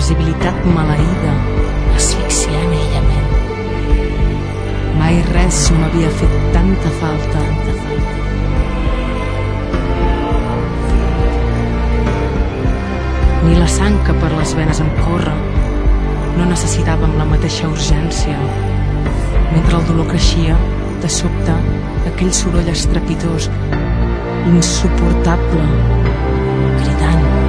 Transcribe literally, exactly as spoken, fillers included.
invisibilitat maleïda, asfixiant aïllament. Mai res m'havia fet tanta falta. Ni la sang que per les venes em corre no necessitava amb la mateixa urgència. Mentre el dolor creixia, de sobte, aquell soroll estrepitós, insuportable, cridant.